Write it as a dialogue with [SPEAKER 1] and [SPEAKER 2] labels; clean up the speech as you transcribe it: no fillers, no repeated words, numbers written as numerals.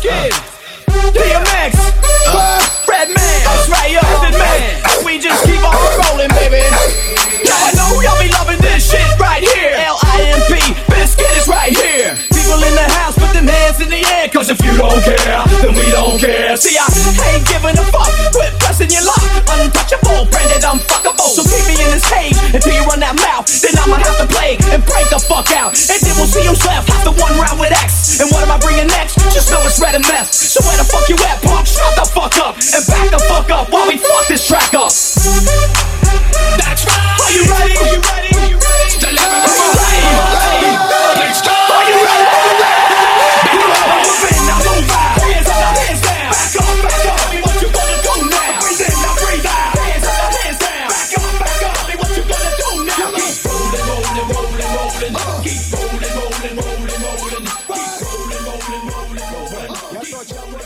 [SPEAKER 1] Bizkit, DMX, Redman, that's right, yo, Method Man. We just keep on rolling, baby. Now I know y'all be loving this shit right here. L-I-M-P, Bizkit is right here. People in the house, put them hands in the air, cause if you don't care, then we don't care. See, I ain't giving a fuck, quit pressing your luck. Untouchable, branded unfuckable. So keep me in this cage until you run that mouth. Then I'ma have to play and break the fuck out. And then we'll see who's left after one round with X. And what am I bringing next? Just know it's red and meth. So where the fuck you at, punk? Shut the fuck up and back the fuck up while we fuck this track up. That's right. Are you ready? Are you ready? Are you ready? Deliver. Are you ready? Let's go. Are you ready? Now move out. Hands up, hands down. Back up, back up. Tell me what you gonna do now. Breathe in, now breathe out. Hands up, hands down. Back up, back up. Tell me what you gonna do now. Keep rolling, rolling, rolling, rolling. Keep rolling, rolling, rolling, rolling. Keep rolling, rolling, rolling, rolling.